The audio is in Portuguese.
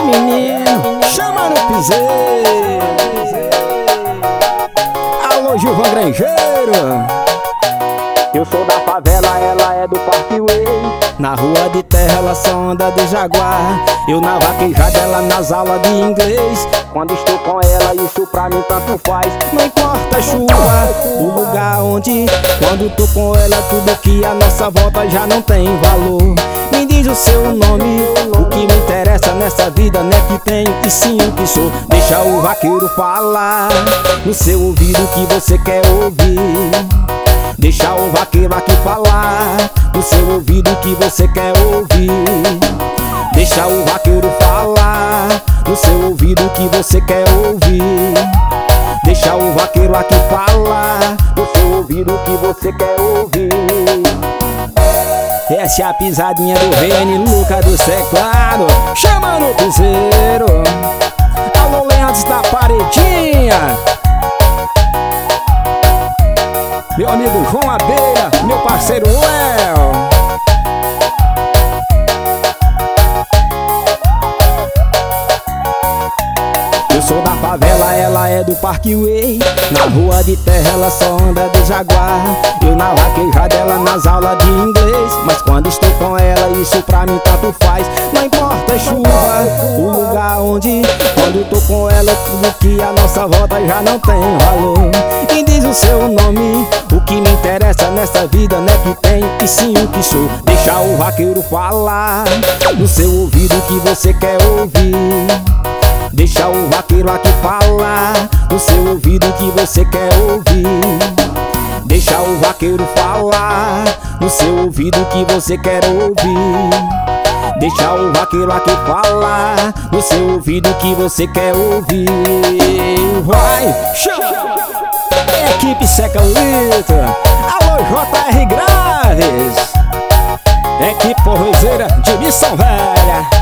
menino, chama no piseiro. Alô, Gilvan Grangeiro. Eu sou da favela, ela é do Parkway. Na rua de terra ela só anda de Jaguar. Eu na vaquejada, ela nas aulas de inglês. Quando estou com ela, isso pra mim tanto faz. Não importa a chuva, o lugar onde. Quando tô com ela, tudo que a nossa volta já não tem valor. Me diz o seu nome, o que me interessa nessa vida não é que tenho, e sim o que sou. Deixa o vaqueiro falar no seu ouvido que você quer ouvir. Deixa o vaqueiro aqui falar no seu ouvido que você quer ouvir. Deixa o vaqueiro falar no seu ouvido que você quer ouvir. Deixa o vaqueiro aqui falar no seu ouvido que você quer ouvir. Essa é a pisadinha do Rene Luca do Teclado, chama no piseiro. Alô, Leandro da Paredinha. Meu amigo João Abelha, meu parceiro Léo. Eu sou da favela, ela é do Parkway. Na rua de terra ela só anda de Jaguar. Eu na vaquejada, ela nas aulas de inglês. Mas quando estou com ela, isso pra mim tanto faz. Não importa a chuva, o lugar onde. Quando tô com ela, tudo que a nossa volta já não tem valor. E diz o seu nome, o que me interessa nessa vida não é que tenho, e sim o que sou. Deixa o vaqueiro falar no seu ouvido que você quer ouvir. Deixa o vaqueiro aqui falar no seu ouvido que você quer ouvir. Deixa o vaqueiro falar no seu ouvido que você quer ouvir. Deixa o vaqueiro aqui falar no seu ouvido que você quer ouvir. Vai, chama! Equipe Seca Letra. Alô, JR Graves. Equipe forrozeira de Missão Velha.